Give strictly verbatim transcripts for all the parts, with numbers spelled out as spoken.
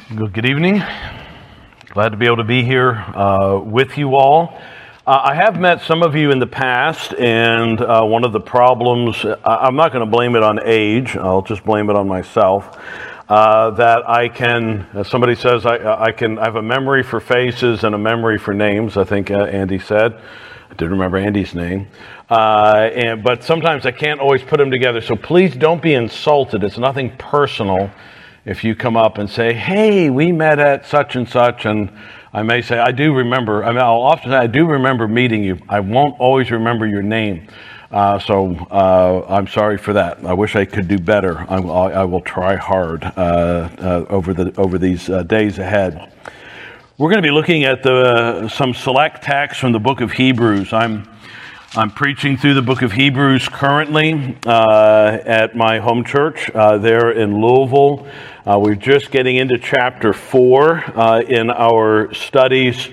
Good good evening. Glad to be able to be here uh, with you all. Uh, I have met some of you in the past, and uh, one of the problems, I- I'm not going to blame it on age, I'll just blame it on myself, uh, that I can, as somebody says, I, I can I have a memory for faces and a memory for names, I think uh, Andy said. I did remember Andy's name. Uh, and But sometimes I can't always put them together, so please don't be insulted. It's nothing personal. If you come up and say, hey, we met at such and such, and I may say, I do remember, I mean, I'll often say, I do remember meeting you. I won't always remember your name. Uh, so uh, I'm sorry for that. I wish I could do better. I, I will try hard uh, uh, over the over these uh, days ahead. We're going to be looking at the some select texts from the book of Hebrews. I'm I'm preaching through the book of Hebrews currently uh, at my home church uh, there in Louisville. Uh, we're just getting into chapter four uh, in our studies.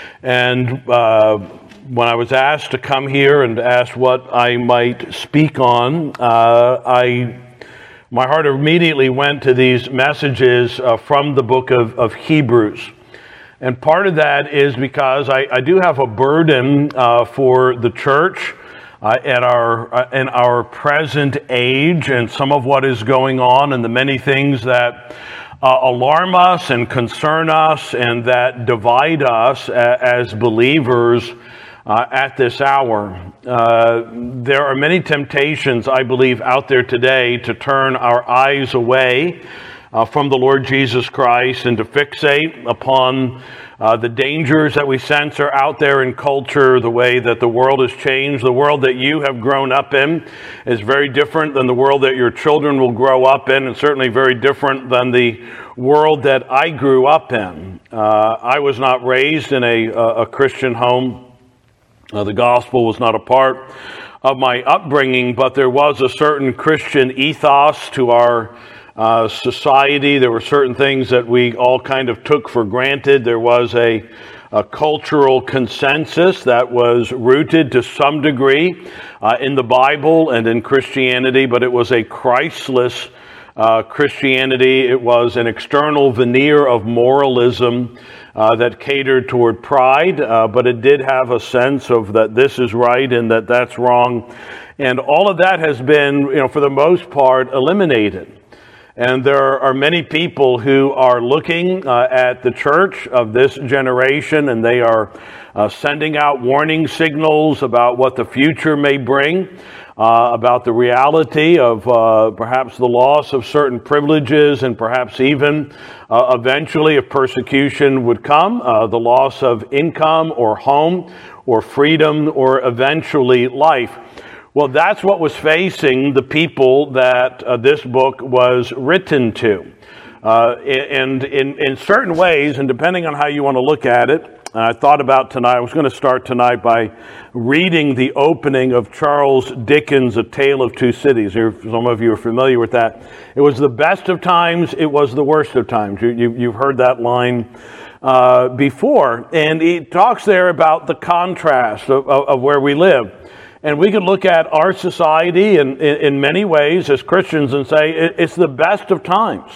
And uh, when I was asked to come here and asked what I might speak on, uh, I my heart immediately went to these messages uh, from the book of, of Hebrews. And part of that is because I, I do have a burden uh, for the church uh, at our uh, in our present age and some of what is going on and the many things that uh, alarm us and concern us and that divide us a, as believers uh, at this hour. Uh, there are many temptations, I believe, out there today to turn our eyes away Uh, from the Lord Jesus Christ and to fixate upon uh, the dangers that we sense are out there in culture, the way that the world has changed. The world that you have grown up in is very different than the world that your children will grow up in, and certainly very different than the world that I grew up in. Uh, I was not raised in a, a Christian home. Uh, the gospel was not a part of my upbringing, but there was a certain Christian ethos to our Uh, society. There were certain things that we all kind of took for granted. There was a, a cultural consensus that was rooted to some degree uh, in the Bible and in Christianity, but it was a Christless uh, Christianity. It was an external veneer of moralism uh, that catered toward pride, uh, but it did have a sense of that this is right and that that's wrong. And all of that has been, you know, for the most part, eliminated. And there are many people who are looking uh, at the church of this generation, and they are uh, sending out warning signals about what the future may bring, uh, about the reality of uh, perhaps the loss of certain privileges, and perhaps even uh, eventually, if persecution would come, uh, the loss of income or home or freedom or eventually life. Well, that's what was facing the people that uh, this book was written to. Uh, and in, in certain ways, and depending on how you want to look at it, I thought about tonight, I was going to start tonight by reading the opening of Charles Dickens' A Tale of Two Cities. Some of you are familiar with that. It was the best of times, it was the worst of times. You, you, you've heard that line uh, before. And he talks there about the contrast of, of, of where we live. And we can look at our society in, in, in many ways as Christians and say it, it's the best of times.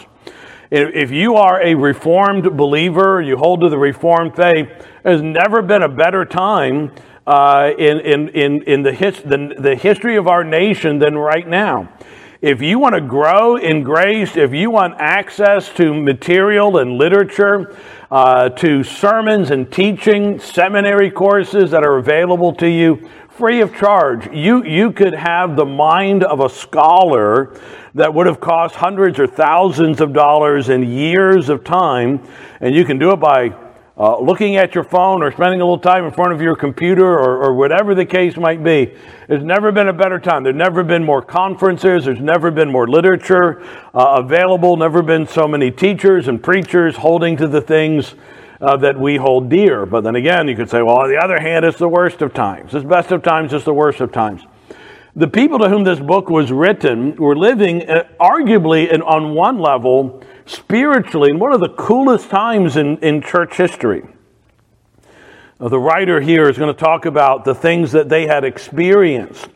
If you are a Reformed believer, you hold to the Reformed faith, there's never been a better time uh, in, in, in, in the, his, the, the history of our nation than right now. If you want to grow in grace, if you want access to material and literature, uh, to sermons and teaching, seminary courses that are available to you, free of charge. You you could have the mind of a scholar that would have cost hundreds or thousands of dollars and years of time, and you can do it by uh, looking at your phone or spending a little time in front of your computer or, or whatever the case might be. There's never been a better time. There's never been more conferences. There's never been more literature uh, available. Never been so many teachers and preachers holding to the things Uh, that we hold dear. But then again, you could say, well, on the other hand, it's the worst of times. It's best of times, it's the worst of times. The people to whom this book was written were living uh, arguably in, on one level spiritually in one of the coolest times in, in church history. Uh, the writer here is going to talk about the things that they had experienced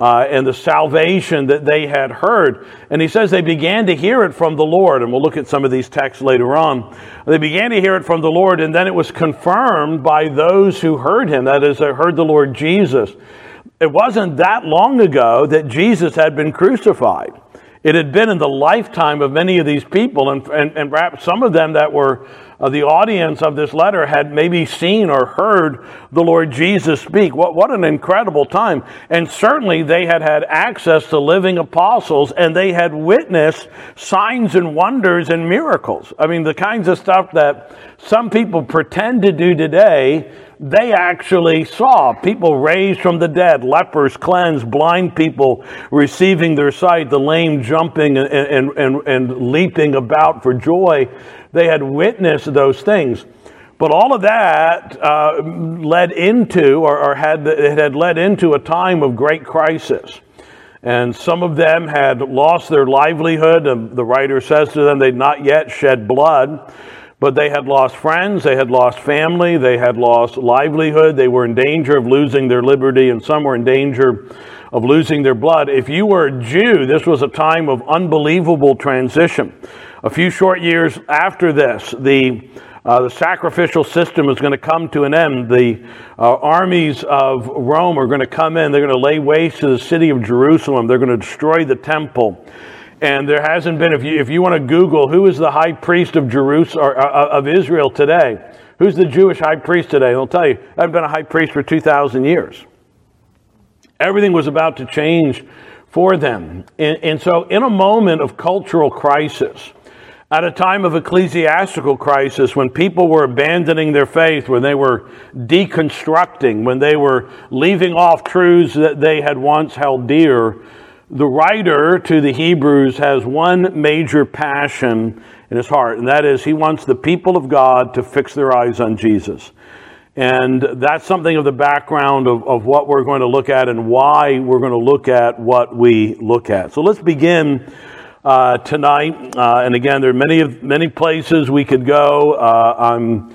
uh, and the salvation that they had heard. And he says they began to hear it from the Lord. And we'll look at some of these texts later on. They began to hear it from the Lord, and then it was confirmed by those who heard him. That is, they heard the Lord Jesus. It wasn't that long ago that Jesus had been crucified. It had been in the lifetime of many of these people, and, and, and perhaps some of them that were uh, the audience of this letter had maybe seen or heard the Lord Jesus speak. What, what an incredible time. And certainly they had had access to living apostles, and they had witnessed signs and wonders and miracles. I mean, the kinds of stuff that some people pretend to do today, they actually saw. People raised from the dead, lepers cleansed, blind people receiving their sight, the lame jumping and, and, and, and leaping about for joy. They had witnessed those things. But all of that uh, led into, or, or had it had led into a time of great crisis. And some of them had lost their livelihood. And the writer says to them they'd not yet shed blood. But they had lost friends, they had lost family, they had lost livelihood, they were in danger of losing their liberty, and some were in danger of losing their blood. If you were a Jew, this was a time of unbelievable transition. A few short years after this, the uh, the sacrificial system is going to come to an end. The uh, armies of Rome are going to come in, they're going to lay waste to the city of Jerusalem, they're going to destroy the temple. And there hasn't been, if you if you want to Google who is the high priest of Jerusalem or uh, of Israel today, who's the Jewish high priest today? They'll tell you, I haven't been a high priest for two thousand years. Everything was about to change for them. And, and so in a moment of cultural crisis, at a time of ecclesiastical crisis, when people were abandoning their faith, when they were deconstructing, when they were leaving off truths that they had once held dear, the writer to the Hebrews has one major passion in his heart, and that is he wants the people of God to fix their eyes on Jesus. And that's something of the background of, of what we're going to look at and why we're going to look at what we look at. So let's begin uh, tonight. Uh, and again, there are many, many places we could go. Uh, I'm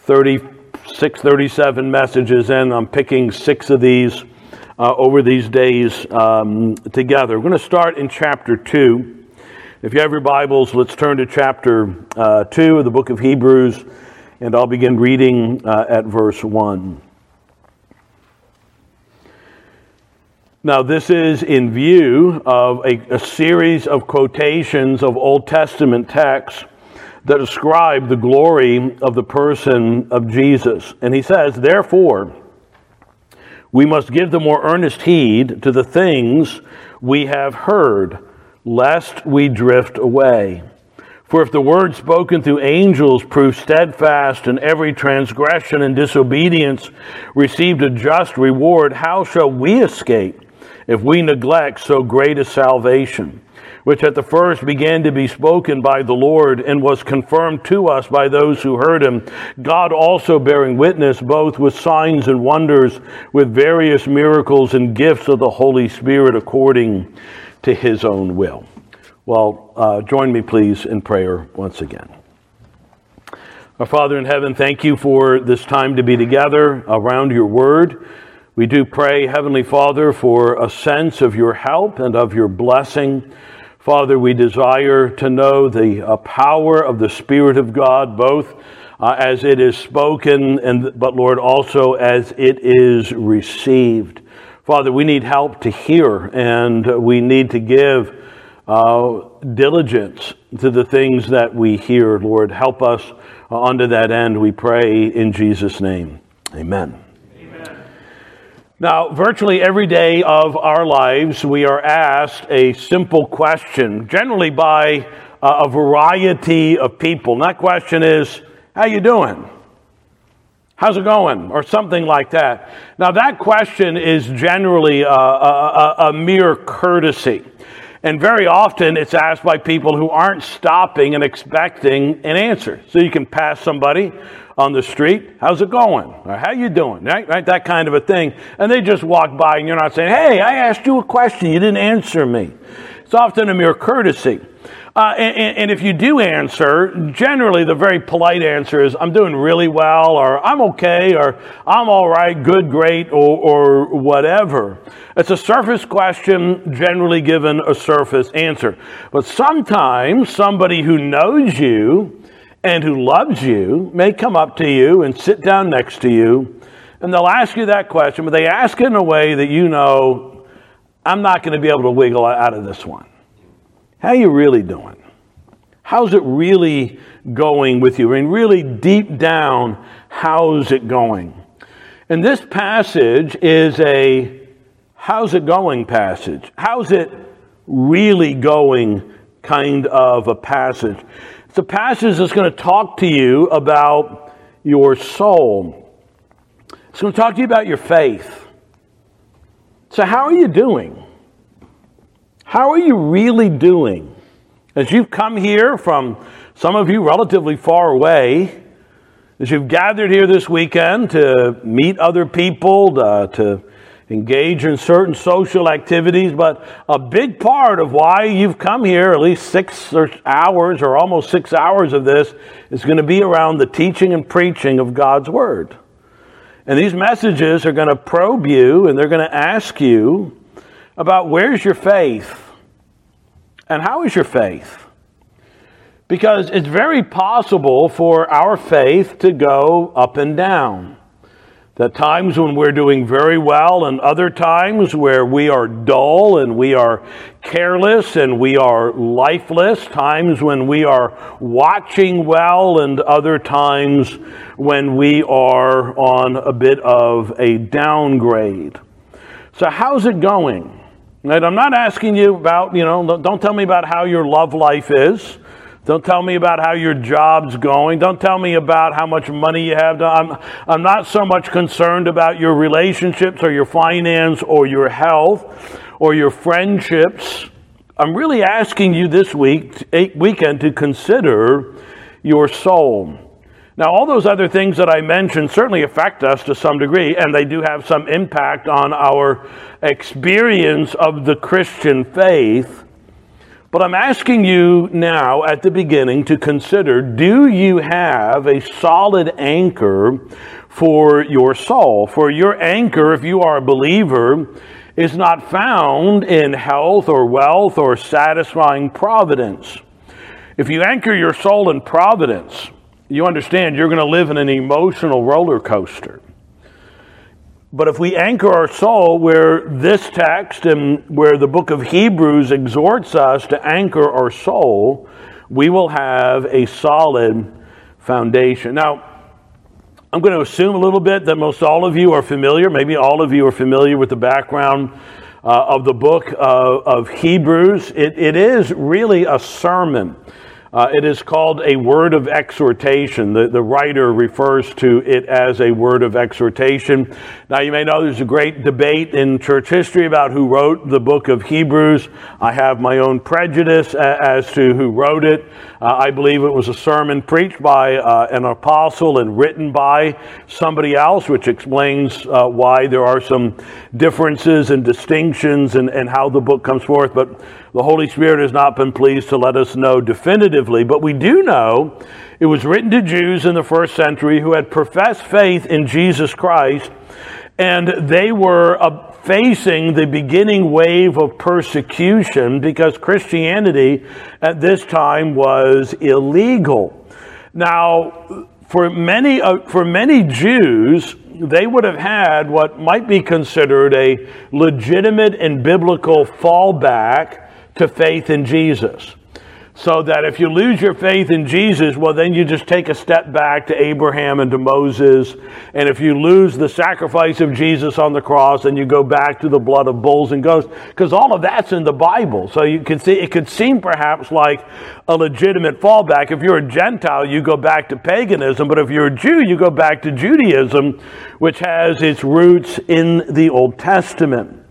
thirty-six, thirty-seven messages in. I'm picking six of these Uh, over these days um, together. We're going to start in chapter two. If you have your Bibles, let's turn to chapter uh, two of the book of Hebrews, and I'll begin reading uh, at verse one. Now, this is in view of a, a series of quotations of Old Testament texts that describe the glory of the person of Jesus. And he says, therefore, we must give the more earnest heed to the things we have heard, lest we drift away. For if the word spoken through angels proved steadfast, and every transgression and disobedience received a just reward, how shall we escape if we neglect so great a salvation, which at the first began to be spoken by the Lord, and was confirmed to us by those who heard him, God also bearing witness both with signs and wonders, with various miracles and gifts of the Holy Spirit according to his own will. Well, uh, join me please in prayer once again. Our Father in heaven, thank you for this time to be together around your word. We do pray, Heavenly Father, for a sense of your help and of your blessing. Father, we desire to know the uh, power of the Spirit of God, both uh, as it is spoken, and but Lord, also as it is received. Father, we need help to hear, and we need to give uh, diligence to the things that we hear. Lord, help us uh, unto that end, we pray in Jesus' name. Amen. Now, virtually every day of our lives, we are asked a simple question, generally by uh, a variety of people. And that question is, how you doing? How's it going? Or something like that. Now, that question is generally uh, a, a, a mere courtesy. And very often it's asked by people who aren't stopping and expecting an answer. So you can pass somebody on the street, how's it going? Or how you doing? Right? Right? That kind of a thing. And they just walk by and you're not saying, hey, I asked you a question, you didn't answer me. It's often a mere courtesy. Uh, and, and if you do answer, generally the very polite answer is, I'm doing really well, or I'm okay, or I'm all right, good, great, or, or whatever. It's a surface question, generally given a surface answer. But sometimes somebody who knows you and who loves you may come up to you and sit down next to you, and they'll ask you that question, but they ask it in a way that you know, I'm not going to be able to wiggle out of this one. How you really doing? How's it really going with you? I mean, really deep down, how's it going? And this passage is a how's it going passage. How's it really going kind of a passage. It's a passage that's going to talk to you about your soul. It's going to talk to you about your faith. So how are you doing? How are you really doing? As you've come here from, some of you relatively far away, as you've gathered here this weekend to meet other people, to, to engage in certain social activities, but a big part of why you've come here, at least six or hours or almost six hours of this, is going to be around the teaching and preaching of God's Word. And these messages are going to probe you, and they're going to ask you about where's your faith and how is your faith? Because it's very possible for our faith to go up and down. There are times when we're doing very well, and other times where we are dull and we are careless and we are lifeless. Times when we are watching well, and other times when we are on a bit of a downgrade. So how's it going? Right? I'm not asking you about, you know, don't tell me about how your love life is. Don't tell me about how your job's going. Don't tell me about how much money you have. I'm, I'm not so much concerned about your relationships or your finance or your health or your friendships. I'm really asking you this week, weekend to consider your soul. Now, all those other things that I mentioned certainly affect us to some degree, and they do have some impact on our experience of the Christian faith. But I'm asking you now at the beginning to consider, do you have a solid anchor for your soul? For your anchor, if you are a believer, is not found in health or wealth or satisfying providence. If you anchor your soul in providence, you understand you're going to live in an emotional roller coaster. But if we anchor our soul where this text and where the book of Hebrews exhorts us to anchor our soul, we will have a solid foundation. Now, I'm going to assume a little bit that most all of you are familiar, maybe all of you are familiar with the background uh, of the book of, of Hebrews. It, it is really a sermon. Uh, it is called a word of exhortation. The, the writer refers to it as a word of exhortation. Now, you may know there's a great debate in church history about who wrote the book of Hebrews. I have my own prejudice as to who wrote it. Uh, I believe it was a sermon preached by uh, an apostle and written by somebody else, which explains uh, why there are some differences and distinctions and, and how the book comes forth. But the Holy Spirit has not been pleased to let us know definitively, but we do know it was written to Jews in the first century who had professed faith in Jesus Christ, and they were uh, facing the beginning wave of persecution because Christianity at this time was illegal. Now, for many uh, for many Jews, they would have had what might be considered a legitimate and biblical fallback to faith in Jesus. So that if you lose your faith in Jesus, well, then you just take a step back to Abraham and to Moses. And if you lose the sacrifice of Jesus on the cross, then you go back to the blood of bulls and goats, because all of that's in the Bible. So you can see, it could seem perhaps like a legitimate fallback. If you're a Gentile, you go back to paganism. But if you're a Jew, you go back to Judaism, which has its roots in the Old Testament.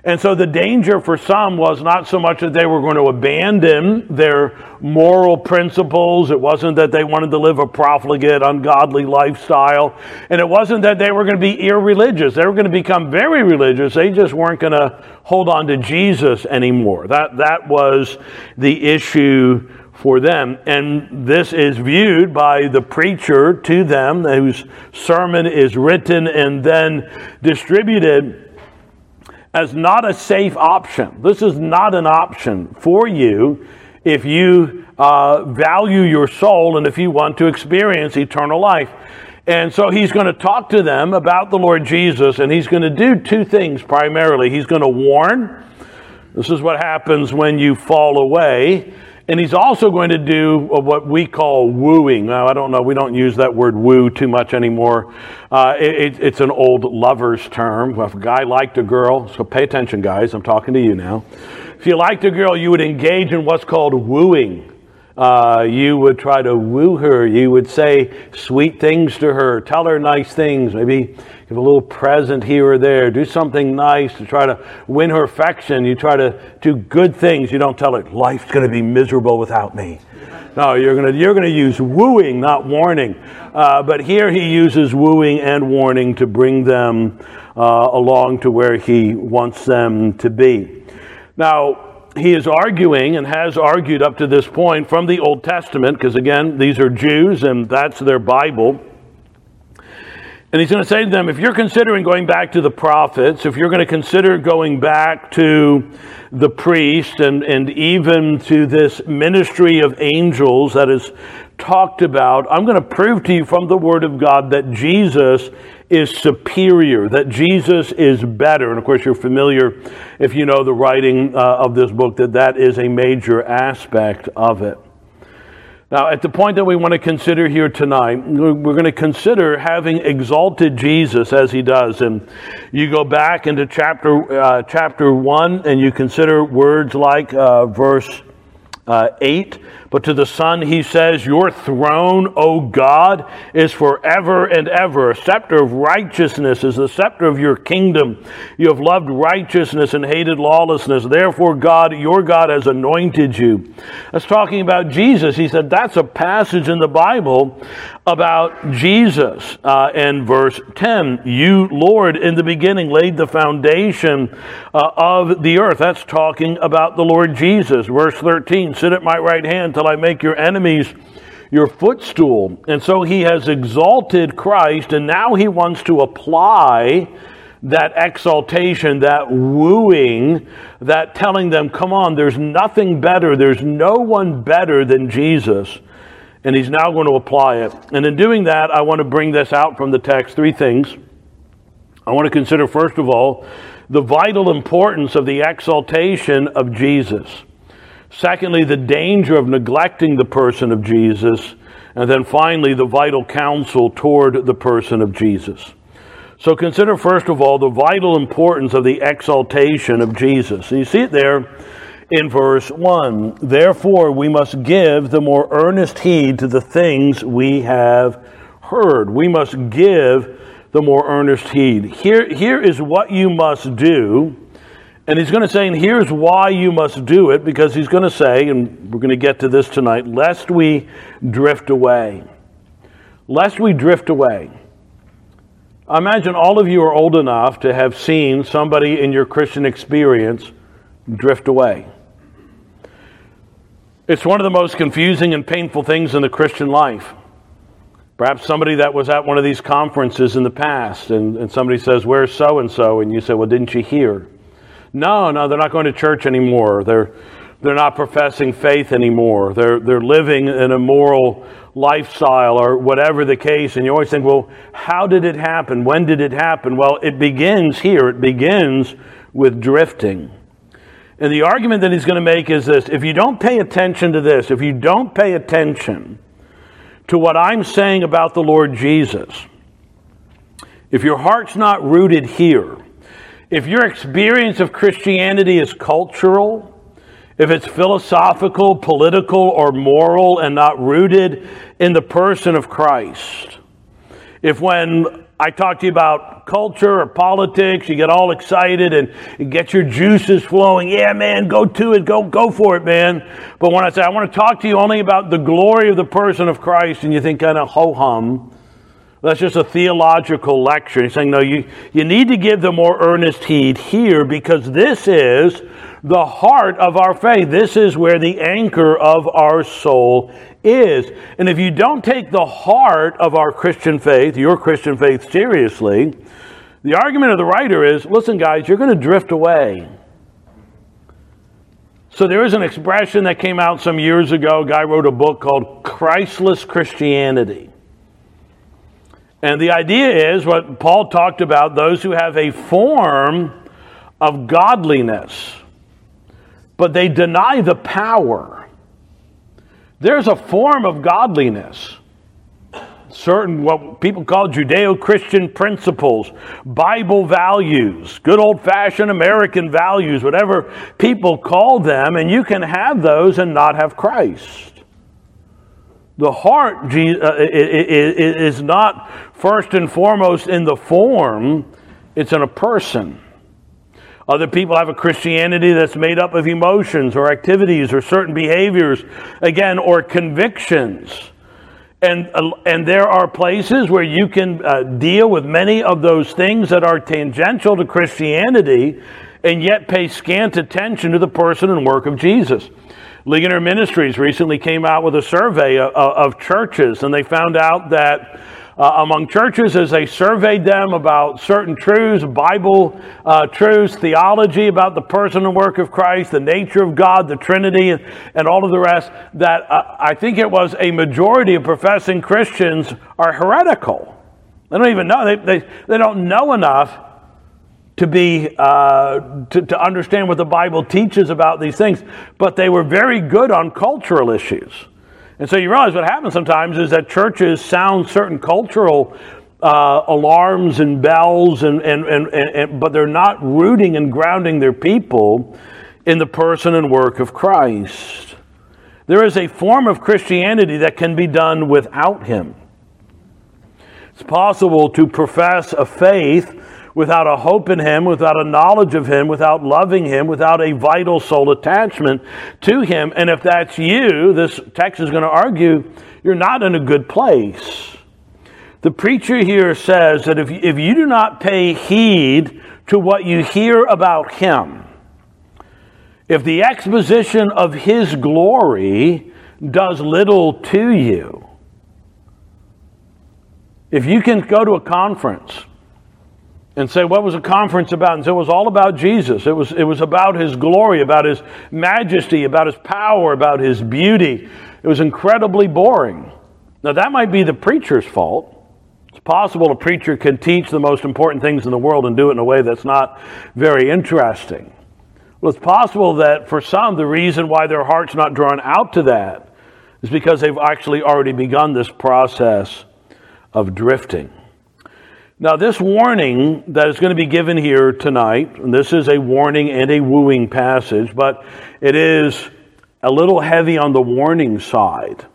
And so the danger for some was not so much that they were going to abandon their moral principles. It wasn't that they wanted to live a profligate, ungodly lifestyle. And it wasn't that they were going to be irreligious. They were going to become very religious. They just weren't going to hold on to Jesus anymore. That, that was the issue for them. And this is viewed by the preacher to them, whose sermon is written and then distributed, as not a safe option. This is not an option for you if you uh, value your soul and if you want to experience eternal life. And so he's going to talk to them about the Lord Jesus, and he's going to do two things primarily. He's going to warn. This is what happens when you fall away. And he's also going to do what we call wooing. Now, I don't know, we don't use that word woo too much anymore. Uh, it, it's an old lover's term. If a guy liked a girl, so pay attention, guys, I'm talking to you now. If you liked a girl, you would engage in what's called wooing. Uh, you would try to woo her. You would say sweet things to her, tell her nice things, maybe give a little present here or there, do something nice to try to win her affection. You try to do good things. You don't tell her, life's going to be miserable without me. No, you're going to you're going to use wooing, not warning. Uh, but here he uses wooing and warning to bring them uh, along to where he wants them to be. Now, he is arguing and has argued up to this point from the Old Testament, because again, these are Jews and that's their Bible. And he's going to say to them, if you're considering going back to the prophets, if you're going to consider going back to the priest and, and even to this ministry of angels that is talked about, I'm going to prove to you from the Word of God that Jesus is superior, that Jesus is better. And of course, you're familiar, if you know the writing uh, of this book, that that is a major aspect of it. Now, at the point that we want to consider here tonight, we're going to consider having exalted Jesus as he does. And you go back into chapter uh, chapter one, and you consider words like uh, verse uh, eight. But to the Son he says, your throne, O God, is forever and ever. A scepter of righteousness is the scepter of your kingdom. You have loved righteousness and hated lawlessness. Therefore, God, your God, has anointed you. That's talking about Jesus. He said that's a passage in the Bible about Jesus. Uh, in verse ten, you, Lord, in the beginning laid the foundation uh, of the earth. That's talking about the Lord Jesus. Verse thirteen, sit at my right hand till I make your enemies your footstool. And so he has exalted Christ, and now he wants to apply that exaltation, that wooing, that telling them, come on, there's nothing better, there's no one better than Jesus. And he's now going to apply it. And in doing that, I want to bring this out from the text, three things. I want to consider, first of all, the vital importance of the exaltation of Jesus. Secondly, the danger of neglecting the person of Jesus. And then finally, the vital counsel toward the person of Jesus. So consider, first of all, the vital importance of the exaltation of Jesus. So you see it there in verse one. Therefore, we must give the more earnest heed to the things we have heard. We must give the more earnest heed. Here, here is what you must do. And he's going to say, and here's why you must do it, because he's going to say, and we're going to get to this tonight, lest we drift away. Lest we drift away. I imagine all of you are old enough to have seen somebody in your Christian experience drift away. It's one of the most confusing and painful things in the Christian life. Perhaps somebody that was at one of these conferences in the past, and, and somebody says, where's so-and-so? And you say, well, didn't you hear? No, no, they're not going to church anymore. They're they're not professing faith anymore. They're they're living an immoral lifestyle or whatever the case. And you always think, well, how did it happen? When did it happen? Well, it begins here. It begins with drifting. And the argument that he's going to make is this: if you don't pay attention to this, if you don't pay attention to what I'm saying about the Lord Jesus, if your heart's not rooted here, if your experience of Christianity is cultural, if it's philosophical, political, or moral and not rooted in the person of Christ, if when I talk to you about culture or politics, you get all excited and you get your juices flowing. Yeah, man, go to it. Go, go for it, man. But when I say I want to talk to you only about the glory of the person of Christ, and you think kind of ho-hum, that's just a theological lecture. He's saying, no, you, you need to give the more earnest heed here, because this is the heart of our faith. This is where the anchor of our soul is. And if you don't take the heart of our Christian faith, your Christian faith, seriously, the argument of the writer is, listen, guys, you're going to drift away. So there is an expression that came out some years ago. A guy wrote a book called Christless Christianity. And the idea is what Paul talked about, those who have a form of godliness, but they deny the power. There's a form of godliness, certain what people call Judeo-Christian principles, Bible values, good old-fashioned American values, whatever people call them, and you can have those and not have Christ. The heart is not first and foremost in the form, it's in a person. Other people have a Christianity that's made up of emotions or activities or certain behaviors, again, or convictions. And, and there are places where you can uh, deal with many of those things that are tangential to Christianity and yet pay scant attention to the person and work of Jesus. Ligonier Ministries recently came out with a survey of, of churches, and they found out that uh, among churches, as they surveyed them about certain truths, Bible uh, truths, theology about the person and work of Christ, the nature of God, the Trinity, and, and all of the rest, that uh, I think it was a majority of professing Christians are heretical. They don't even know. They, they, they don't know enough to be uh, to, to understand what the Bible teaches about these things, but they were very good on cultural issues. And so you realize what happens sometimes is that churches sound certain cultural uh, alarms and bells, and, and, and, and but they're not rooting and grounding their people in the person and work of Christ. There is a form of Christianity that can be done without Him. It's possible to profess a faith without a hope in Him, without a knowledge of Him, without loving Him, without a vital soul attachment to Him. And if that's you, this text is going to argue, you're not in a good place. The preacher here says that if, if you do not pay heed to what you hear about Him, if the exposition of His glory does little to you, if you can go to a conference and say, what was the conference about? And say, it was all about Jesus. It was, it was about His glory, about His majesty, about His power, about His beauty. It was incredibly boring. Now, that might be the preacher's fault. It's possible a preacher can teach the most important things in the world and do it in a way that's not very interesting. Well, it's possible that for some, the reason why their heart's not drawn out to that is because they've actually already begun this process of drifting. Now, this warning that is going to be given here tonight, and this is a warning and a wooing passage, but it is a little heavy on the warning side.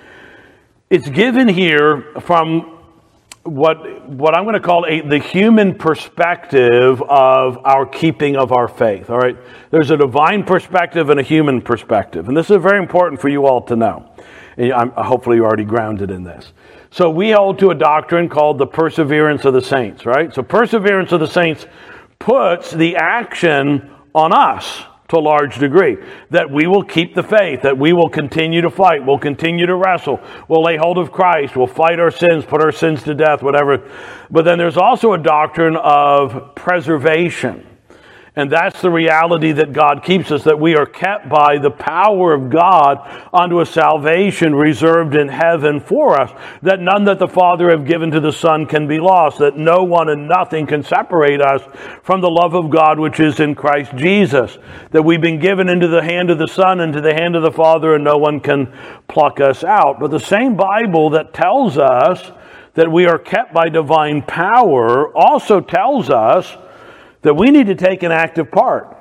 It's given here from what what I'm going to call a, the human perspective of our keeping of our faith. All right, there's a divine perspective and a human perspective, and this is very important for you all to know. And I'm, hopefully, you're already grounded in this. So we hold to a doctrine called the perseverance of the saints, right? So perseverance of the saints puts the action on us to a large degree, that we will keep the faith, that we will continue to fight, we'll continue to wrestle, we'll lay hold of Christ, we'll fight our sins, put our sins to death, whatever. But then there's also a doctrine of preservation. And that's the reality that God keeps us, that we are kept by the power of God unto a salvation reserved in heaven for us, that none that the Father have given to the Son can be lost, that no one and nothing can separate us from the love of God which is in Christ Jesus, that we've been given into the hand of the Son and to the hand of the Father, and no one can pluck us out. But the same Bible that tells us that we are kept by divine power also tells us that we need to take an active part,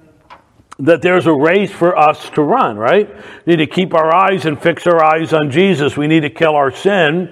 that there's a race for us to run, right? We need to keep our eyes and fix our eyes on Jesus. We need to kill our sin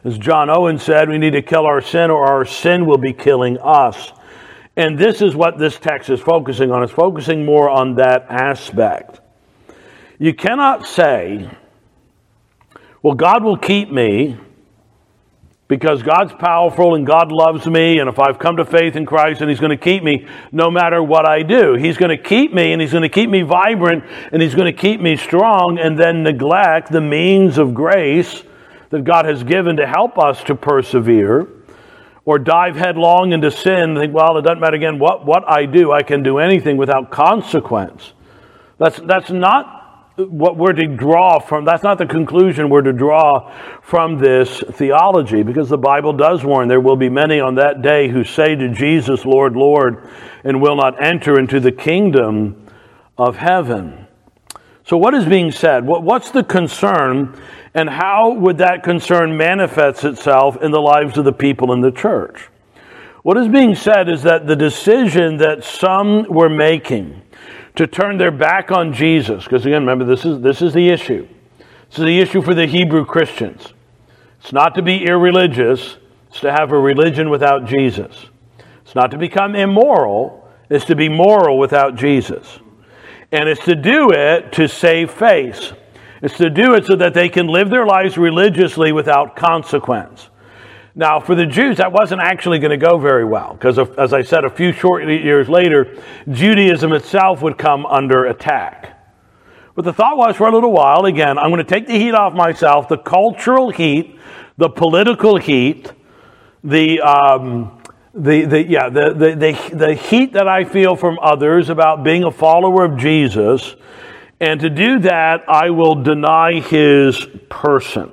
As John Owen said, we need to kill our sin or our sin will be killing us. And this is what this text is focusing on. It's focusing more on that aspect. You cannot say, well, God will keep me because God's powerful and God loves me, and if I've come to faith in Christ, and He's going to keep me no matter what I do. He's going to keep me, and He's going to keep me vibrant, and He's going to keep me strong, and then neglect the means of grace that God has given to help us to persevere, or dive headlong into sin and think, well, it doesn't matter again what, what I do, I can do anything without consequence. That's, that's not what we're to draw from. That's not the conclusion we're to draw from this theology, because the Bible does warn there will be many on that day who say to Jesus, Lord, Lord, and will not enter into the kingdom of heaven. So what is being said? What's the concern, and how would that concern manifest itself in the lives of the people in the church? What is being said is that the decision that some were making to turn their back on Jesus, because again, remember, this is this is the issue. This is the issue for the Hebrew Christians. It's not to be irreligious, it's to have a religion without Jesus. It's not to become immoral, it's to be moral without Jesus. And it's to do it to save face. It's to do it so that they can live their lives religiously without consequence. Now, for the Jews, that wasn't actually going to go very well, because, as I said, a few short years later, Judaism itself would come under attack. But the thought was, for a little while, again, I'm going to take the heat off myself, the cultural heat, the political heat, the um, the the yeah the, the the the heat that I feel from others about being a follower of Jesus, and to do that, I will deny His person.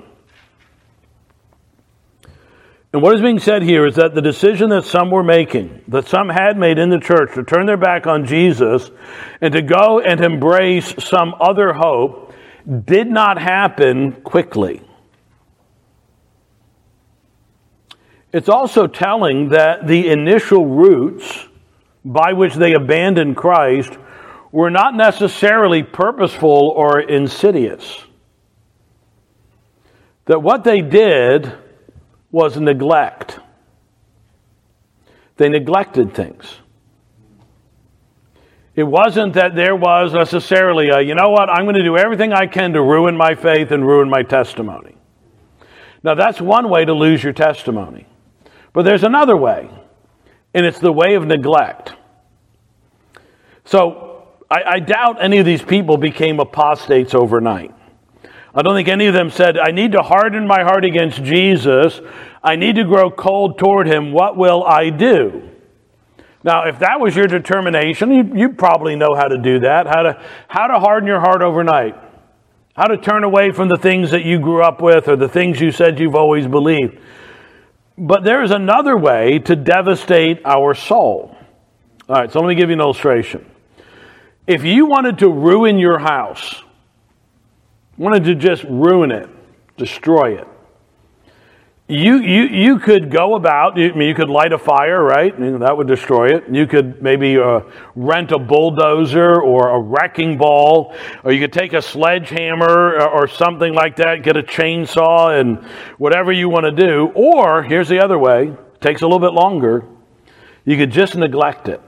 And what is being said here is that the decision that some were making, that some had made in the church to turn their back on Jesus and to go and embrace some other hope, did not happen quickly. It's also telling that the initial roots by which they abandoned Christ were not necessarily purposeful or insidious. That what they did was neglect. They neglected things. It wasn't that there was necessarily a, you know what, I'm going to do everything I can to ruin my faith and ruin my testimony. Now, that's one way to lose your testimony. But there's another way, and it's the way of neglect. So, I, I doubt any of these people became apostates overnight. I don't think any of them said, I need to harden my heart against Jesus. I need to grow cold toward Him. What will I do? Now, if that was your determination, you, you probably know how to do that, how to, how to harden your heart overnight, how to turn away from the things that you grew up with or the things you said you've always believed. But there is another way to devastate our soul. All right, so let me give you an illustration. If you wanted to ruin your house, wanted to just ruin it, destroy it, You you you could go about, you, I mean, you could light a fire, right? I mean, that would destroy it. You could maybe uh, rent a bulldozer or a wrecking ball, or you could take a sledgehammer or, or something like that, get a chainsaw and whatever you want to do. Or, here's the other way, it takes a little bit longer, you could just neglect it.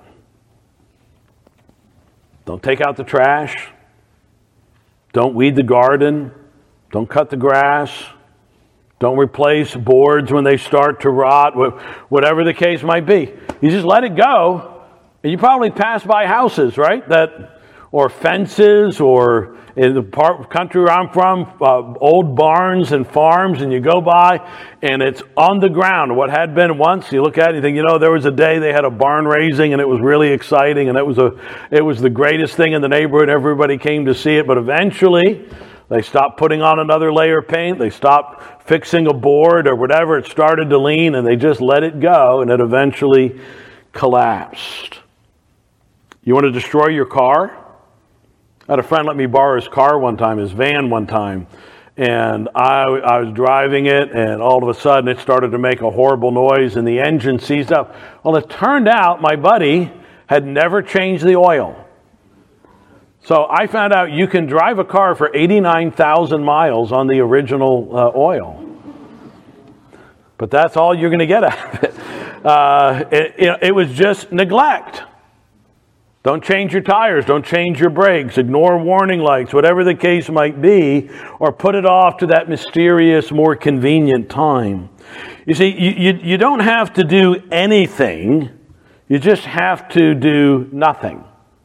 Don't take out the trash. Don't weed the garden. Don't cut the grass. Don't replace boards when they start to rot, whatever the case might be. You just let it go, and you probably pass by houses, right? That, or fences, or in the part country where I'm from, uh, old barns and farms, and you go by, and it's on the ground. What had been once, you look at it, and you think, you know, there was a day they had a barn raising, and it was really exciting, and it was a, it was the greatest thing in the neighborhood. Everybody came to see it, but eventually they stopped putting on another layer of paint. They stopped fixing a board or whatever. It started to lean, and they just let it go, and it eventually collapsed. You want to destroy your car? I had a friend let me borrow his car one time, his van one time, and I, I was driving it, and all of a sudden it started to make a horrible noise, and the engine seized up. Well, it turned out my buddy had never changed the oil. So I found out you can drive a car for eighty-nine thousand miles on the original uh, oil. But that's all you're going to get out of it. Uh, it, it. It was just neglect. Don't change your tires. Don't change your brakes. Ignore warning lights, whatever the case might be, or put it off to that mysterious, more convenient time. You see, you, you, you don't have to do anything. You just have to do nothing.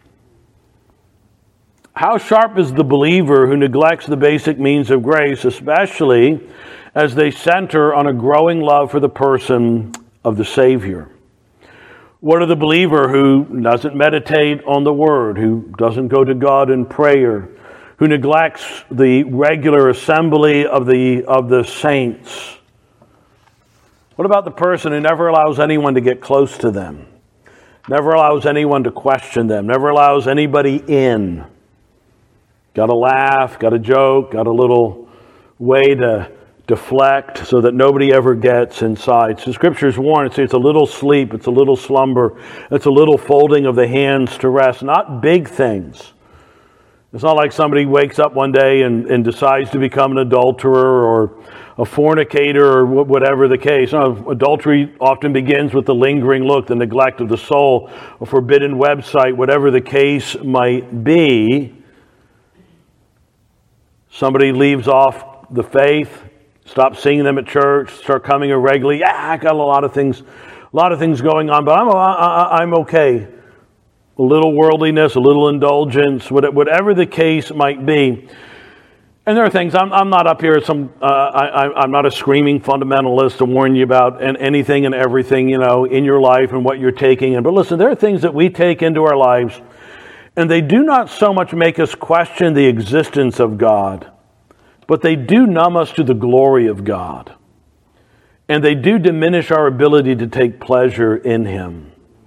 How sharp is the believer who neglects the basic means of grace, especially as they center on a growing love for the person of the Savior? What of the believer who doesn't meditate on the Word, who doesn't go to God in prayer, who neglects the regular assembly of the of the saints? What about the person who never allows anyone to get close to them, never allows anyone to question them, never allows anybody in? Got a laugh, got a joke, got a little way to deflect so that nobody ever gets inside. So Scriptures warn, it says it's a little sleep, it's a little slumber, it's a little folding of the hands to rest, not big things. It's not like somebody wakes up one day and, and decides to become an adulterer or a fornicator or whatever the case. No, adultery often begins with the lingering look, the neglect of the soul, a forbidden website, whatever the case might be. Somebody leaves off the faith, stop seeing them at church, start coming irregularly. Yeah, I got a lot of things, a lot of things going on, but I'm I'm okay. A little worldliness, a little indulgence, whatever the case might be. And there are things, I'm, I'm not up here as some, uh, I, I'm not a screaming fundamentalist to warn you about anything and everything, you know, in your life and what you're taking in. But listen, there are things that we take into our lives, and they do not so much make us question the existence of God, but they do numb us to the glory of God. And they do diminish our ability to take pleasure in Him.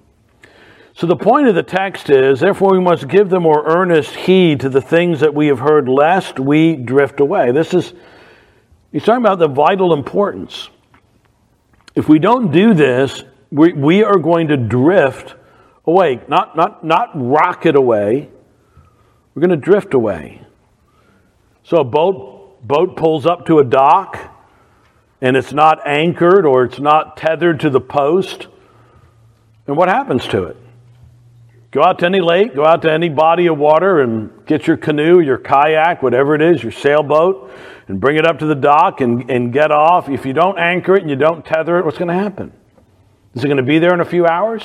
So the point of the text is, therefore we must give the more earnest heed to the things that we have heard, lest we drift away. This is, he's talking about the vital importance. If we don't do this, we, we are going to drift away. Not, not, not rocket away. We're going to drift away. So a boat, boat pulls up to a dock, and it's not anchored or it's not tethered to the post. And what happens to it? Go out to any lake, go out to any body of water and get your canoe, your kayak, whatever it is, your sailboat, and bring it up to the dock and, and get off. If you don't anchor it and you don't tether it, what's going to happen? Is it going to be there in a few hours?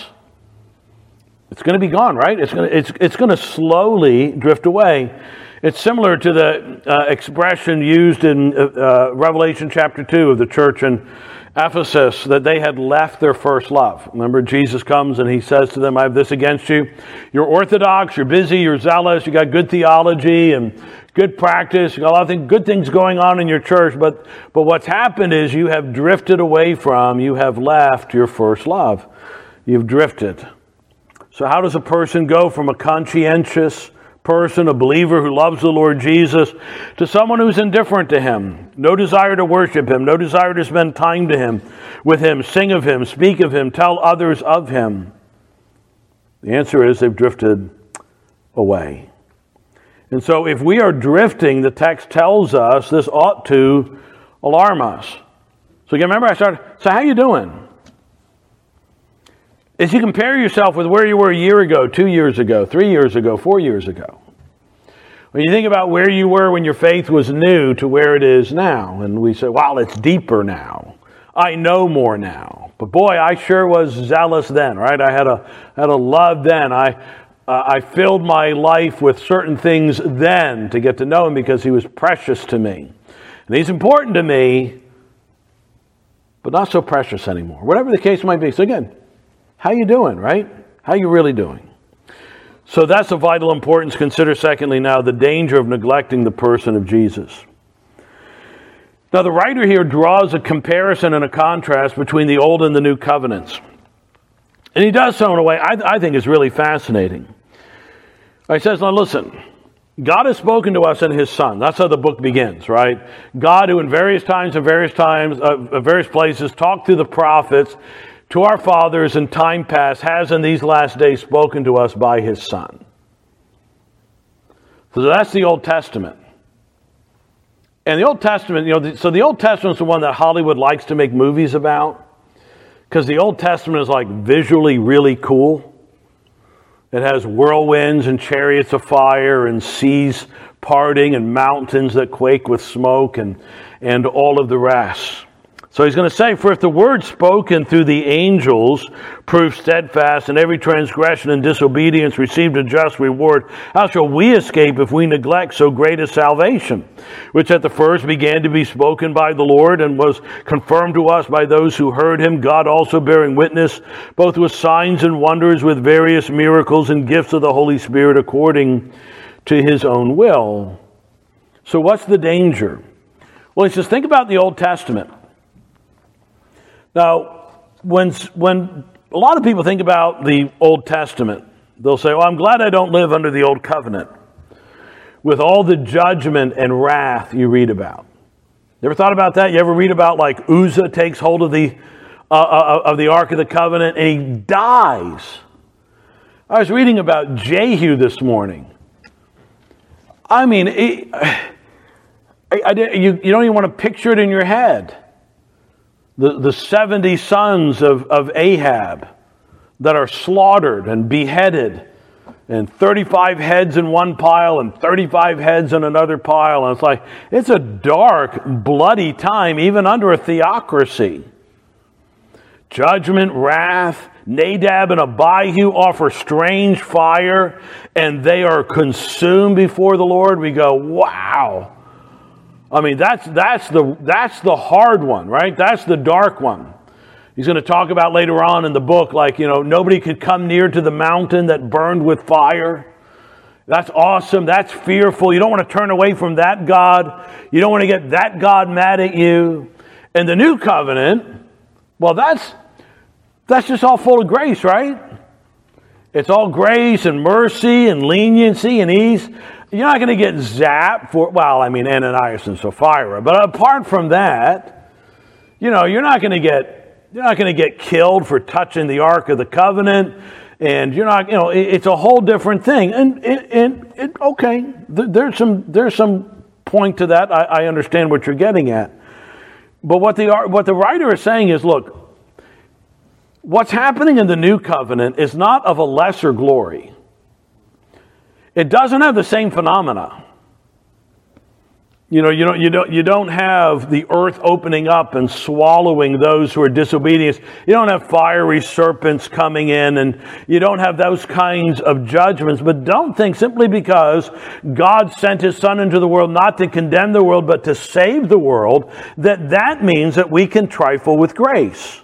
It's going to be gone, right? It's going to, it's, it's going to slowly drift away. It's similar to the uh, expression used in uh, Revelation chapter two of the church in Ephesus, that they had left their first love. Remember, Jesus comes and He says to them, I have this against you. You're orthodox, you're busy, you're zealous, you got good theology and good practice, you got a lot of things, good things going on in your church, but, but what's happened is you have drifted away from, you have left your first love. You've drifted. So how does a person go from a conscientious person, a believer who loves the Lord Jesus, to someone who's indifferent to Him, no desire to worship Him, no desire to spend time to Him, with Him, sing of Him, speak of Him, tell others of Him? The answer is they've drifted away. And so if we are drifting, the text tells us this ought to alarm us. So again, remember I started, so how you doing? As you compare yourself with where you were a year ago, two years ago, three years ago, four years ago. When you think about where you were when your faith was new to where it is now, and we say, wow, it's deeper now. I know more now. But boy, I sure was zealous then, right? I had a had a love then. I uh, I filled my life with certain things then to get to know Him because He was precious to me. And He's important to me, but not so precious anymore. Whatever the case might be. So again, how you doing, right? How you really doing? So that's of vital importance. Consider, secondly, now the danger of neglecting the person of Jesus. Now, the writer here draws a comparison and a contrast between the Old and the New Covenants. And he does so in a way I, I think is really fascinating. He says, now listen, God has spoken to us in His Son. That's how the book begins, right? God, who in various times and various times, uh, various places, talked through the prophets to our fathers in time past, has in these last days spoken to us by His Son. So that's the Old Testament. And the Old Testament, you know, the, so the Old Testament is the one that Hollywood likes to make movies about, because the Old Testament is like visually really cool. It has whirlwinds and chariots of fire and seas parting and mountains that quake with smoke and, and all of the rest. So he's going to say, for if the word spoken through the angels proved steadfast, and every transgression and disobedience received a just reward, how shall we escape if we neglect so great a salvation, which at the first began to be spoken by the Lord, and was confirmed to us by those who heard him, God also bearing witness, both with signs and wonders, with various miracles and gifts of the Holy Spirit according to his own will. So what's the danger? Well, he says, think about the Old Testament. Now, when, when a lot of people think about the Old Testament, they'll say, well, I'm glad I don't live under the Old Covenant with all the judgment and wrath you read about. You ever thought about that? You ever read about like Uzzah takes hold of the, uh, uh, of the Ark of the Covenant and he dies? I was reading about Jehu this morning. I mean, it, I, I, you, you don't even want to picture it in your head. The, the seventy sons of, of Ahab that are slaughtered and beheaded, and thirty-five heads in one pile and thirty-five heads in another pile. And it's like, it's a dark, bloody time, even under a theocracy. Judgment, wrath. Nadab and Abihu offer strange fire, and they are consumed before the Lord. We go, wow. I mean, that's that's the that's the hard one, right? That's the dark one. He's going to talk about later on in the book, like, you know, nobody could come near to the mountain that burned with fire. That's awesome. That's fearful. You don't want to turn away from that God. You don't want to get that God mad at you. And the new covenant, well, that's that's just all full of grace, right? It's all grace and mercy and leniency and ease. You're not going to get zapped for, well, I mean, Ananias and Sapphira. But apart from that, you know, you're not going to get, you're not going to get killed for touching the Ark of the Covenant. And you're not, you know, it, it's a whole different thing. And, and, and it, okay, there's some, there's some point to that. I, I understand what you're getting at. But what the, what the writer is saying is, look, what's happening in the new covenant is not of a lesser glory. It doesn't have the same phenomena. You know, you don't, you don't, you don't have the earth opening up and swallowing those who are disobedient. You don't have fiery serpents coming in, and you don't have those kinds of judgments. But don't think simply because God sent his Son into the world not to condemn the world, but to save the world, that that means that we can trifle with grace.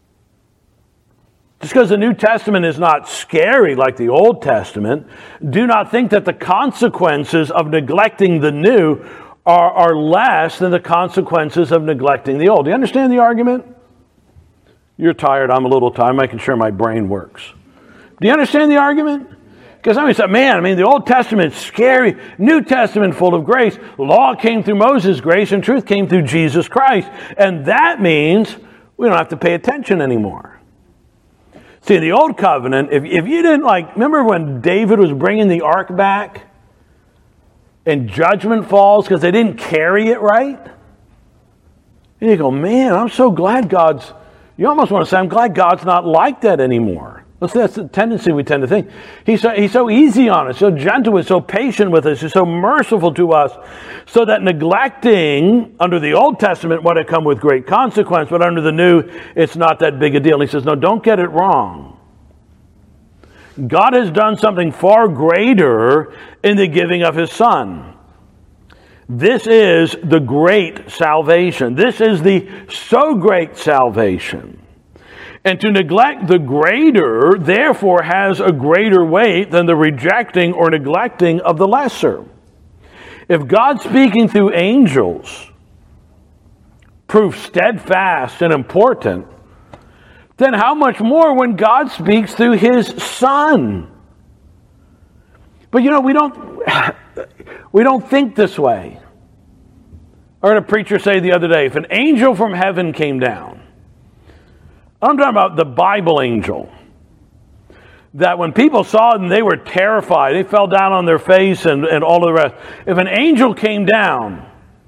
Just because the New Testament is not scary like the Old Testament, do not think that the consequences of neglecting the new are, are less than the consequences of neglecting the old. Do you understand the argument? You're tired, I'm a little tired, I'm making sure my brain works. Do you understand the argument? Because somebody said, man, I mean, the Old Testament is scary, New Testament full of grace. Law came through Moses' grace, and truth came through Jesus Christ. And that means we don't have to pay attention anymore. See, in the Old Covenant, if, if you didn't like, remember when David was bringing the ark back and judgment falls because they didn't carry it right? And you go, man, I'm so glad God's, you almost want to say, I'm glad God's not like that anymore. That's the tendency we tend to think. He's so, he's so easy on us, so gentle with us, so patient with us, he's so merciful to us, so that neglecting under the Old Testament would have come with great consequence, but under the New, it's not that big a deal. He says, no, don't get it wrong. God has done something far greater in the giving of his Son. This is the great salvation. This is the so great salvation. And to neglect the greater, therefore, has a greater weight than the rejecting or neglecting of the lesser. If God speaking through angels proves steadfast and important, then how much more when God speaks through his Son? But you know, we don't, we don't think this way. I heard a preacher say the other day, if an angel from heaven came down, I'm talking about the Bible angel, that when people saw them, they were terrified. They fell down on their face and, and all of the rest. If an angel came down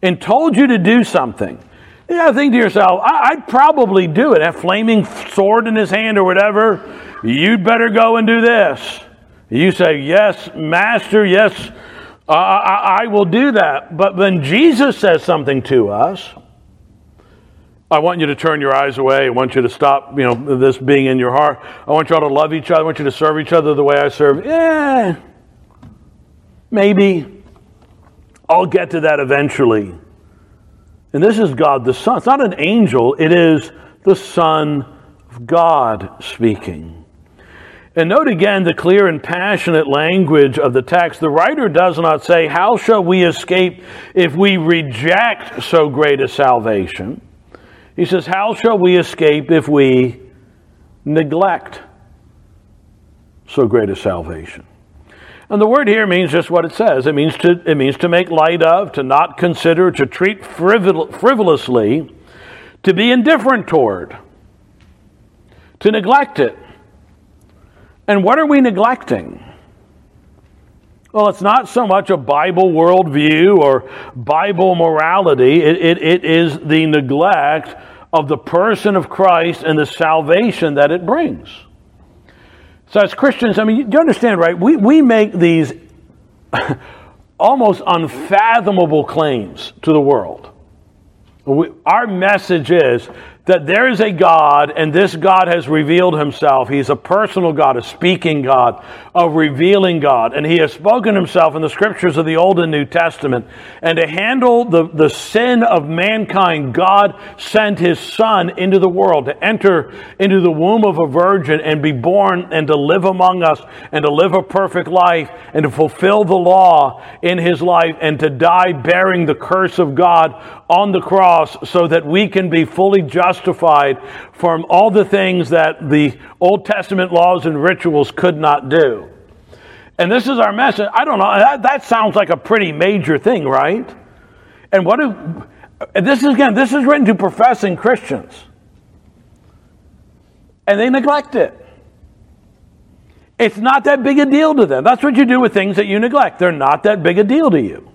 and told you to do something, you got to think to yourself, I- I'd probably do it. That flaming sword in his hand or whatever, you'd better go and do this. You say, yes, Master, yes, I, I, I will do that. But when Jesus says something to us, I want you to turn your eyes away. I want you to stop, you know, this being in your heart. I want you all to love each other. I want you to serve each other the way I serve. Yeah, maybe. I'll get to that eventually. And this is God the Son. It's not an angel. It is the Son of God speaking. And note again the clear and passionate language of the text. The writer does not say, how shall we escape if we reject so great a salvation? He says, how shall we escape if we neglect so great a salvation? And the word here means just what it says. It means to, it means to make light of, to not consider, to treat frivol- frivolously, to be indifferent toward, to neglect it. And what are we neglecting? Well, it's not so much a Bible worldview or Bible morality. It, it, it is the neglect of the person of Christ and the salvation that it brings. So as Christians, I mean, you understand, right? We, we make these almost unfathomable claims to the world. We, our message is that there is a God, and this God has revealed himself. He's a personal God, a speaking God, a revealing God. And he has spoken himself in the scriptures of the Old and New Testament. And to handle the, the sin of mankind, God sent his Son into the world to enter into the womb of a virgin and be born and to live among us and to live a perfect life and to fulfill the law in his life and to die bearing the curse of God on the cross so that we can be fully justified justified from all the things that the Old Testament laws and rituals could not do. And this is our message. I don't know, that, that sounds like a pretty major thing, right? And what do, this is, again, this is written to professing Christians. And they neglect it. It's not that big a deal to them. That's what you do with things that you neglect. They're not that big a deal to you.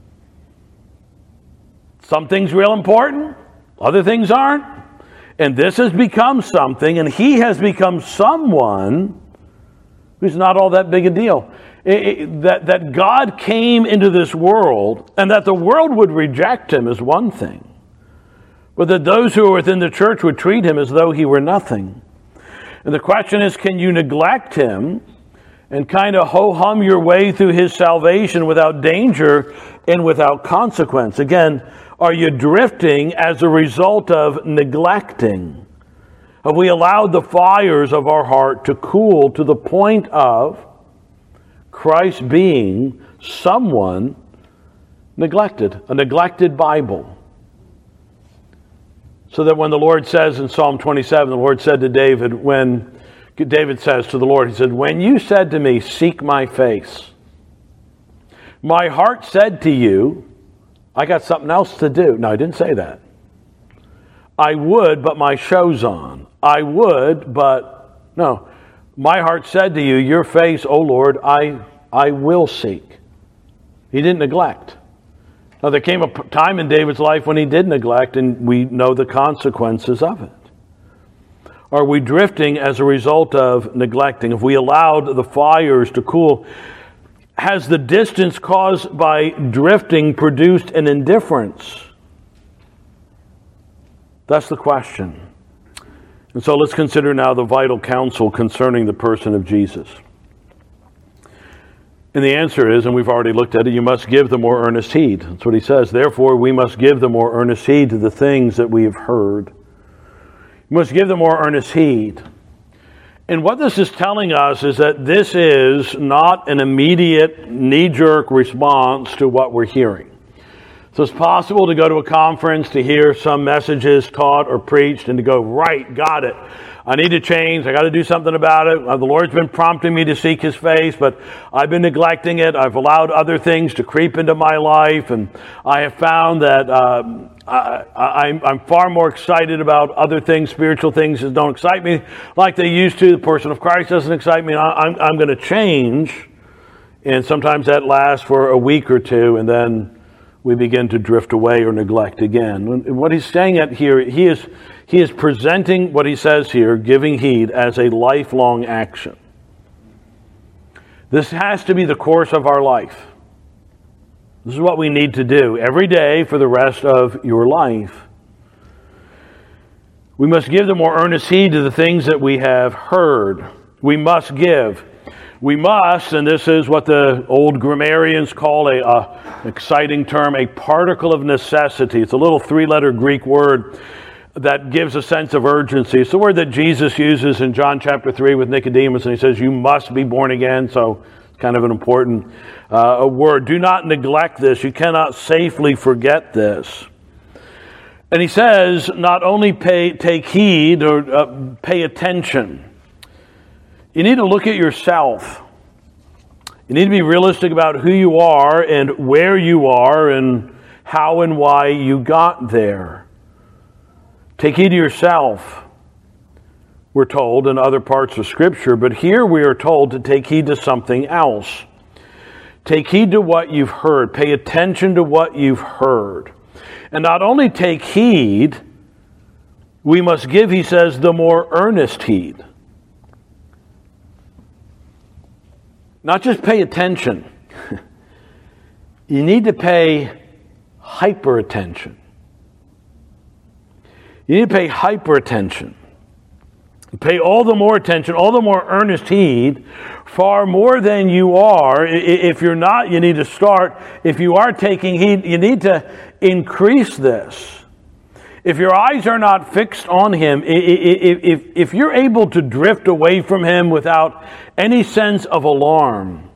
Some things real important, other things aren't. And this has become something, and he has become someone who's not all that big a deal. It, it, that, that God came into this world, and that the world would reject him is one thing. But that those who are within the church would treat him as though he were nothing. And the question is, can you neglect him and kind of ho-hum your way through his salvation without danger and without consequence? Again, are you drifting as a result of neglecting? Have we allowed the fires of our heart to cool to the point of Christ being someone neglected, a neglected Bible? So that when the Lord says in Psalm twenty-seven, the Lord said to David, when David says to the Lord, he said, when you said to me, seek my face, my heart said to you, I got something else to do. No, I didn't say that. I would, but my show's on. I would, but no. My heart said to you, your face, O Lord, I, I will seek. He didn't neglect. Now, there came a time in David's life when he did neglect, and we know the consequences of it. Are we drifting as a result of neglecting? If we allowed the fires to cool, has the distance caused by drifting produced an indifference? That's the question. And so let's consider now the vital counsel concerning the person of Jesus. And the answer is, and we've already looked at it, you must give the more earnest heed. That's what he says. Therefore, we must give the more earnest heed to the things that we have heard. You must give the more earnest heed. And what this is telling us is that this is not an immediate knee-jerk response to what we're hearing. So it's possible to go to a conference, to hear some messages taught or preached, and to go, right, got it. I need to change. I got to do something about it. The Lord's been prompting me to seek his face, but I've been neglecting it. I've allowed other things to creep into my life, and I have found that uh, I, I'm, I'm far more excited about other things, spiritual things that don't excite me like they used to. The person of Christ doesn't excite me. I'm, I'm going to change, and sometimes that lasts for a week or two, and then we begin to drift away or neglect again. What he's saying at here, he is he is presenting what he says here, giving heed, as a lifelong action. This has to be the course of our life. This is what we need to do every day for the rest of your life. We must give the more earnest heed to the things that we have heard. We must give. We must, and this is what the old grammarians call a, a an exciting term, a particle of necessity. It's a little three-letter Greek word that gives a sense of urgency. It's the word that Jesus uses in John chapter three with Nicodemus, and he says, you must be born again. So it's kind of an important uh, a word. Do not neglect this. You cannot safely forget this. And he says, not only pay, take heed or uh, pay attention. You need to look at yourself. You need to be realistic about who you are and where you are and how and why you got there. Take heed to yourself, we're told in other parts of Scripture, but here we are told to take heed to something else. Take heed to what you've heard. Pay attention to what you've heard. And not only take heed, we must give, he says, the more earnest heed. Not just pay attention. You need to pay hyper attention. You need to pay hyper attention. Pay all the more attention, all the more earnest heed, far more than you are. If you're not, you need to start. If you are taking heed, you need to increase this. If your eyes are not fixed on him, if, if, if you're able to drift away from him without any sense of alarm,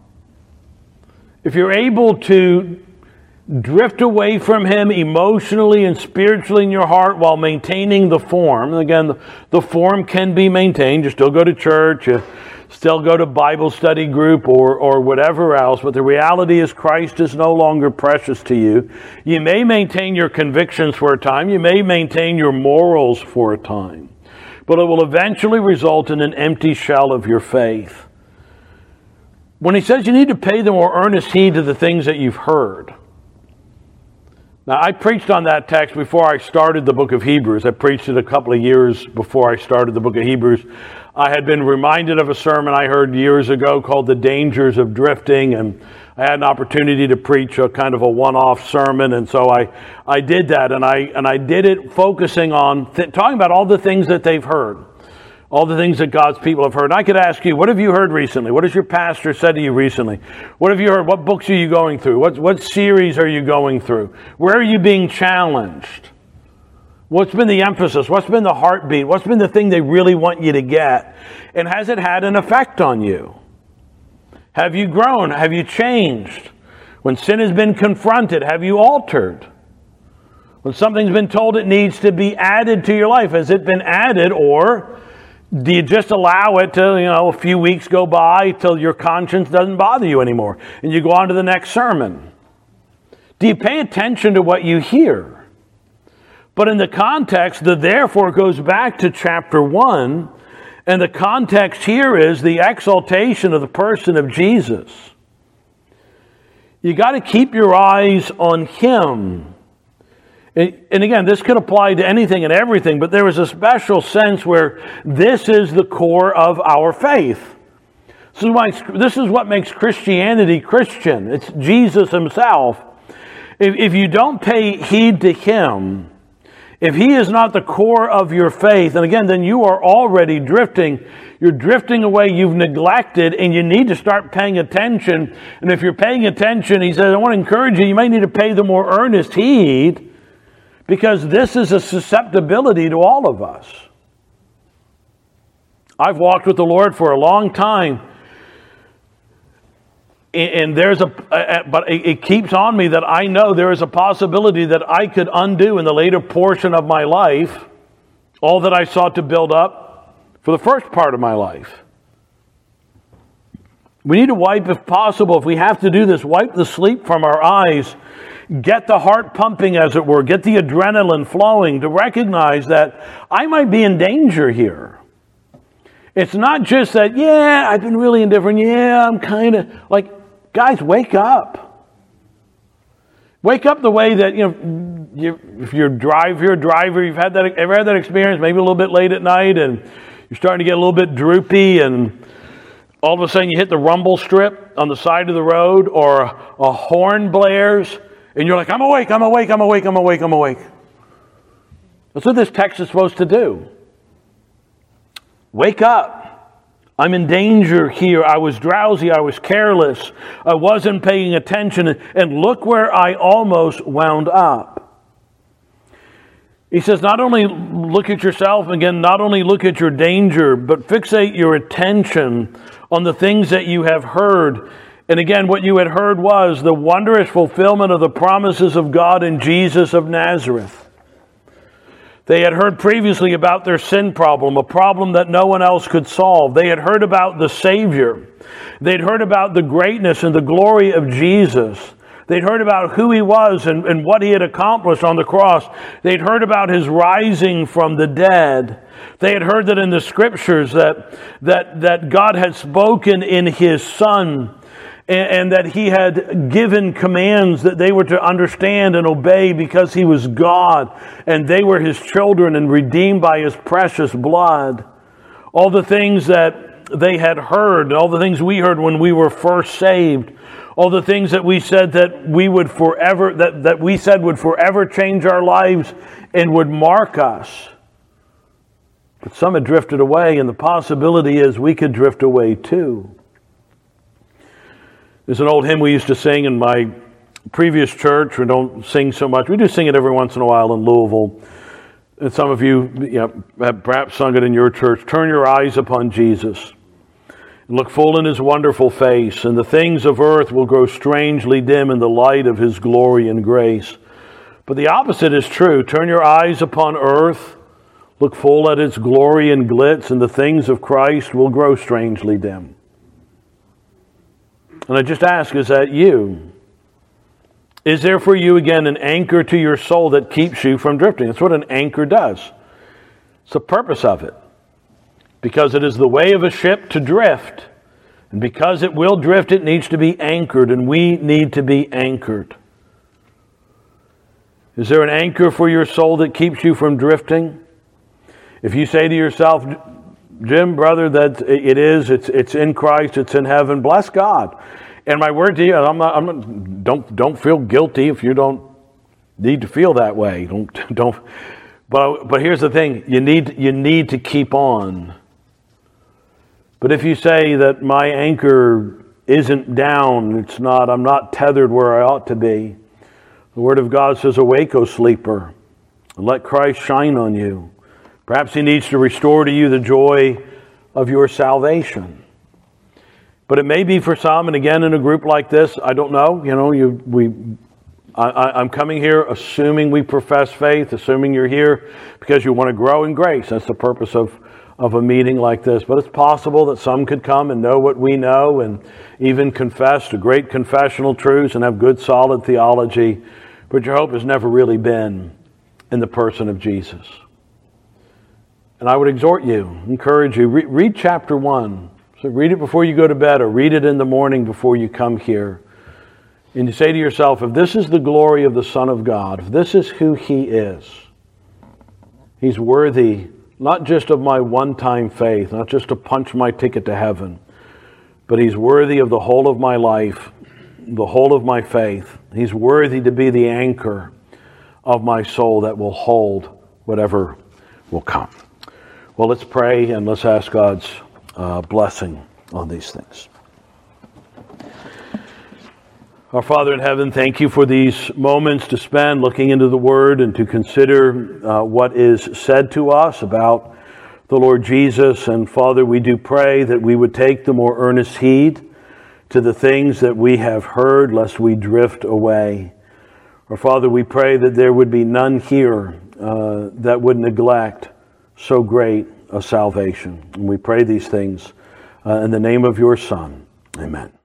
if you're able to drift away from him emotionally and spiritually in your heart while maintaining the form, and again, the, the form can be maintained. You still go to church, you still go to Bible study group or, or whatever else, but the reality is Christ is no longer precious to you. You may maintain your convictions for a time. You may maintain your morals for a time, but it will eventually result in an empty shell of your faith. When he says you need to pay the more earnest heed to the things that you've heard. Now, I preached on that text before I started the book of Hebrews. I preached it a couple of years before I started the book of Hebrews. I had been reminded of a sermon I heard years ago called The Dangers of Drifting, and I had an opportunity to preach a kind of a one-off sermon, and so I, I did that, and I and I did it focusing on th- talking about all the things that they've heard, all the things that God's people have heard. And I could ask you, what have you heard recently? What has your pastor said to you recently? What have you heard? What books are you going through? What, what series are you going through? Where are you being challenged? What's been the emphasis? What's been the heartbeat? What's been the thing they really want you to get? And has it had an effect on you? Have you grown? Have you changed? When sin has been confronted, have you altered? When something's been told it needs to be added to your life, has it been added, or do you just allow it to, you know, a few weeks go by till your conscience doesn't bother you anymore and you go on to the next sermon? Do you pay attention to what you hear? But in the context, the therefore goes back to chapter one, and the context here is the exaltation of the person of Jesus. You got to keep your eyes on him. And again, this could apply to anything and everything, but there is a special sense where this is the core of our faith. This is why, this is what makes Christianity Christian. It's Jesus himself. If, if you don't pay heed to him, if he is not the core of your faith, and again, then you are already drifting. You're drifting away, you've neglected, and you need to start paying attention. And if you're paying attention, he says, I want to encourage you, you might need to pay the more earnest heed, because this is a susceptibility to all of us. I've walked with the Lord for a long time, and there's a, but it keeps on me that I know there is a possibility that I could undo in the later portion of my life all that I sought to build up for the first part of my life. We need to wipe, if possible, if we have to do this, wipe the sleep from our eyes, get the heart pumping, as it were, get the adrenaline flowing to recognize that I might be in danger here. It's not just that, yeah, I've been really indifferent. Yeah, I'm kind of like, guys, wake up. Wake up the way that, you know, you, if you're drive, you're a driver, you've had that, ever had that experience, maybe a little bit late at night, and you're starting to get a little bit droopy, and all of a sudden you hit the rumble strip on the side of the road, or a horn blares, and you're like, I'm awake, I'm awake, I'm awake, I'm awake, I'm awake. That's what this text is supposed to do. Wake up. I'm in danger here. I was drowsy. I was careless. I wasn't paying attention. And look where I almost wound up. He says, not only look at yourself, again, not only look at your danger, but fixate your attention on the things that you have heard. And again, what you had heard was the wondrous fulfillment of the promises of God in Jesus of Nazareth. They had heard previously about their sin problem, a problem that no one else could solve. They had heard about the Savior. They'd heard about the greatness and the glory of Jesus. They'd heard about who He was and, and what He had accomplished on the cross. They'd heard about His rising from the dead. They had heard that in the Scriptures that, that, that God had spoken in His Son, and that He had given commands that they were to understand and obey because He was God and they were His children and redeemed by His precious blood. All the things that they had heard, all the things we heard when we were first saved, all the things that we said that we would forever, that, that we said would forever change our lives and would mark us. But some had drifted away, and the possibility is we could drift away too. There's an old hymn we used to sing in my previous church. We don't sing so much. We do sing it every once in a while in Louisville. And some of you, you know, have perhaps sung it in your church. Turn your eyes upon Jesus and look full in His wonderful face, and the things of earth will grow strangely dim in the light of His glory and grace. But the opposite is true. Turn your eyes upon earth, look full at its glory and glitz, and the things of Christ will grow strangely dim. And I just ask, is that you? Is there for you, again, an anchor to your soul that keeps you from drifting? That's what an anchor does. It's the purpose of it. Because it is the way of a ship to drift. And because it will drift, it needs to be anchored, and we need to be anchored. Is there an anchor for your soul that keeps you from drifting? If you say to yourself, Jim, brother, that it is, it's it's in Christ, it's in heaven, bless God. And my word to you, I'm not, I'm not, don't don't feel guilty if you don't need to feel that way. Don't don't. But but here's the thing: you need you need to keep on. But if you say that my anchor isn't down, it's not, I'm not tethered where I ought to be. The Word of God says, "Awake, O sleeper, and let Christ shine on you." Perhaps He needs to restore to you the joy of your salvation. But it may be for some, and again in a group like this, I don't know. You know, you we. I, I, I'm coming here assuming we profess faith, assuming you're here because you want to grow in grace. That's the purpose of, of a meeting like this. But it's possible that some could come and know what we know and even confess to great confessional truths and have good solid theology. But your hope has never really been in the person of Jesus. And I would exhort you, encourage you, re- read chapter one. So read it before you go to bed, or read it in the morning before you come here. And you say to yourself, if this is the glory of the Son of God, if this is who He is, He's worthy not just of my one-time faith, not just to punch my ticket to heaven, but He's worthy of the whole of my life, the whole of my faith. He's worthy to be the anchor of my soul that will hold whatever will come. Well, let's pray and let's ask God's uh, blessing on these things. Our Father in heaven, thank You for these moments to spend looking into the Word and to consider uh, what is said to us about the Lord Jesus. And Father, we do pray that we would take the more earnest heed to the things that we have heard, lest we drift away. Or Father, we pray that there would be none here uh, that would neglect so great a salvation. And we pray these things uh, in the name of Your Son. Amen.